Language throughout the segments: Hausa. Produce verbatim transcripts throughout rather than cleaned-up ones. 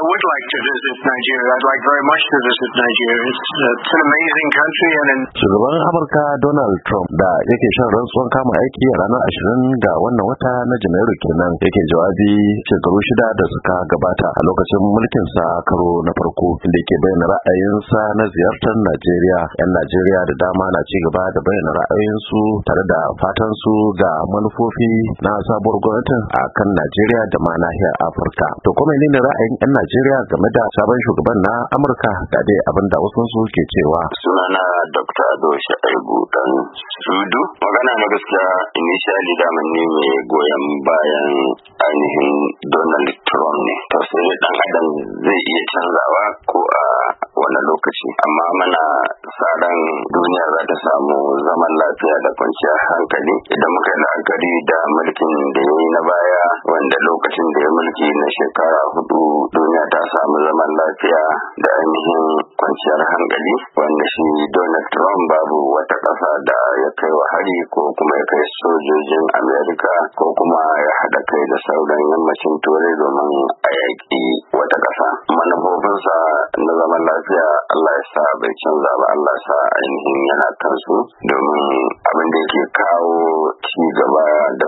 would like to visit Nigeria. I'd like very much to visit Nigeria. It's, uh, it's an amazing country and in... Shugaban Amurka Donald Trump da yake shan rantsuwan kama aiki a ranar ashirin ga wannan wata na Janairu kenan yake jawabi shekaru shida da suka gabata a lokacin mulkin sa karo na farko inda yake bayyana ra'ayinsa na ziyartar Najeriya. 'Yan Najeriya da dama na ci gaba da bayyana ra'ayinsu tare da fatan su ga manufofi na sabuwar gwamnatin a kan Najeriya da ma nahiyar Afirka. To kuma ne ra'ayin 'yan Najeriya game da sabon shugaban na Amurka da dai abin da wasu su ke cewa. Sunana Doctor Ado Shaibu dan Sudu. Magana na gaskiya initially daman ne mai goyon bayan ainihin Donald Trump ne. To sai dan adam zai iya canzawa ko a wani lokaci. Amma mana tsaron duniya za ta samu zaman lafiya da kwanciyar hankali idan muka yi la'akari da mulkin da ya yi na baya wanda lokacin da ya mulki na shekara hudu duniya ta samu zaman lafiya da ainihin kwanciyar hankali wanda shi Donald Trump babu wata ƙasa da ya kai wa hari ko kuma ya kai sojojin Amerika ko kuma ya haɗa kai da sauran yammacin turai domin a yaƙi wata ƙasa. Manufofinsa na zaman lafiya Allah ya sa bai canza ba, Allah ya sa ainihin yana kansu domin abin da yake kawo ci gaba da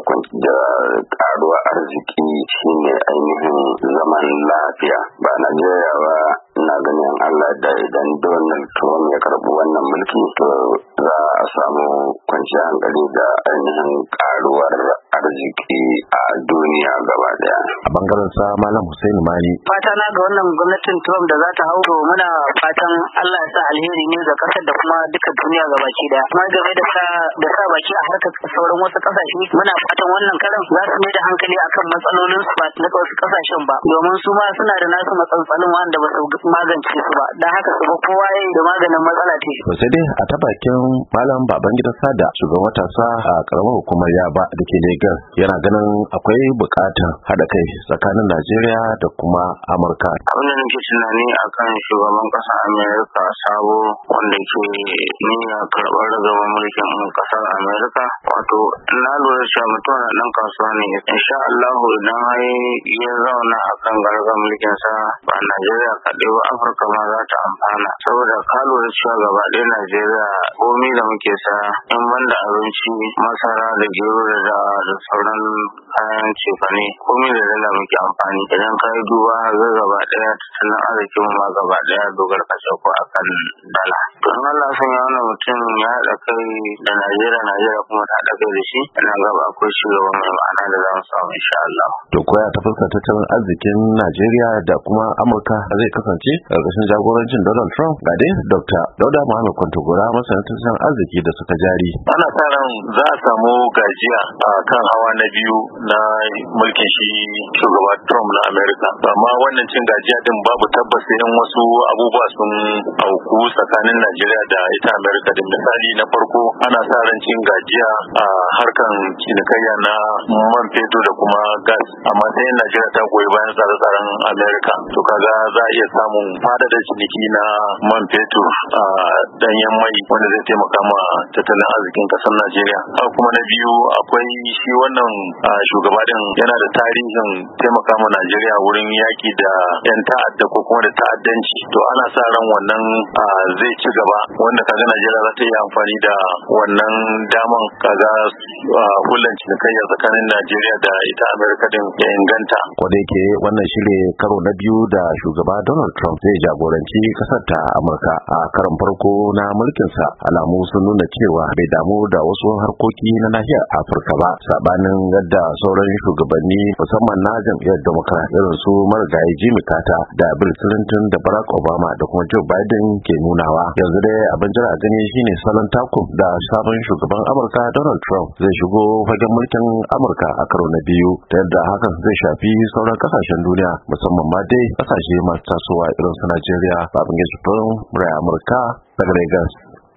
ƙaruwa arziki shine ainihin zaman lafiya ba Najeriya ba. Ina ganin Allah da idan Donald Trump ya karbi wannan mulki to za a samu kwanciyar hankali da ainihin karuwar arziki a duniya gaba daya. A bangaren sa Malam Hussein Mani. Fata na ga wannan gwamnatin Trump da za ta hau to muna fatan Allah ya sa alheri ne ga kasar da kuma duka duniya gabaki daya. Kuma game da sa da sa baki a harkar sauran wasu kasashe muna fatan wannan karan za su mai da hankali akan matsalolin su ba na wasu kasashen ba domin su ma suna da nasu matsalolin wanda ba su magance su ba dan haka su kowa yayi da maganin matsala ce. To sai dai a ta bakin Malam Babangida Sada shugaban matasa a karamar hukumar Yaba da ke Lagos yana ganin akwai bukatar hada kai tsakanin Najeriya da kuma Amurka. Abin da nake tunani akan shugaban ƙasar Amerika sabo wanda ke niyya karɓar ragaban mulkin ƙasar Amerika wato na lura cewa mutum na ɗan kasuwa ne insha Allah idan har ya zauna akan gargar mulkin sa ba Najeriya kaɗai ba Afirka ma za ta amfana saboda ka lura cewa gaba ɗaya Najeriya komai da muke sa in banda abinci masara da gero da da sauran kayan cefane komai da dala muke amfani idan ka yi duba ga gaba ɗaya tattalin arzikin ma gaba ɗaya dogar kashe ko akan dala don Allah sun yi wannan mutum ya haɗa kai da Najeriya Najeriya kuma ta haɗa kai da shi ina gaba akwai shugaban mai ma'ana da za mu samu insha Allah. To koya ta fuskar tattalin arzikin Najeriya da kuma Amurka zai kasance ƙarƙashin jagorancin Donald Trump ga dai Doctor Dauda Muhammad Kwantogora masanin tattalin arziki da suka jari. Ana sa ran za a samu gajiya a kan hawa na biyu na mulkin shi shugaba Trump na Amerika. Amma wannan cin gajiya din babu tabbas in wasu abubuwa sun auku tsakanin Najeriya da ita Amerika din. Misali na farko ana sa ran cin gajiya a harkan cinikayya na man fetur da kuma gas. Amma sai Najeriya ta goyi bayan tsare-tsaren Amerika. To kaga za a iya samun fadada ciniki na man fetur a danyen mai wanda zai taimaka ma tattalin arzikin kasar Najeriya. Haka kuma na biyu akwai shi wannan shugaba din yana da tarihin taimaka ma Najeriya wurin yaki da yan ta'adda ko kuma da ta'addanci. To ana sa ran wannan zai ci gaba wanda kaga Najeriya za ta yi amfani da wannan daman kaga hulɗar cinikayya tsakanin Najeriya da ita Amerika din ya inganta. Wanda yake wannan shine karo na biyu da shugaba Donald Trump zai jagoranci kasar ta Amurka a karon farko na mulkinsa alamu sun nuna cewa bai damu da wasu harkoki na nahiyar Afirka ba sabanin yadda sauran shugabanni musamman na jam'iyyar Democrat irin su marigayi Jimmy Carter da Bill Clinton da Barack Obama da kuma Joe Biden ke nunawa. Yanzu dai abin jira a gani shine salon taku da sabon shugaban Amurka Donald Trump zai shigo fagen mulkin Amurka a karo na biyu da yadda hakan zai shafi sauran kasashen duniya musamman ma dai kasashe masu tasowa irin su Najeriya. Babangida Jibrin, Murai Amurka daga Lagos.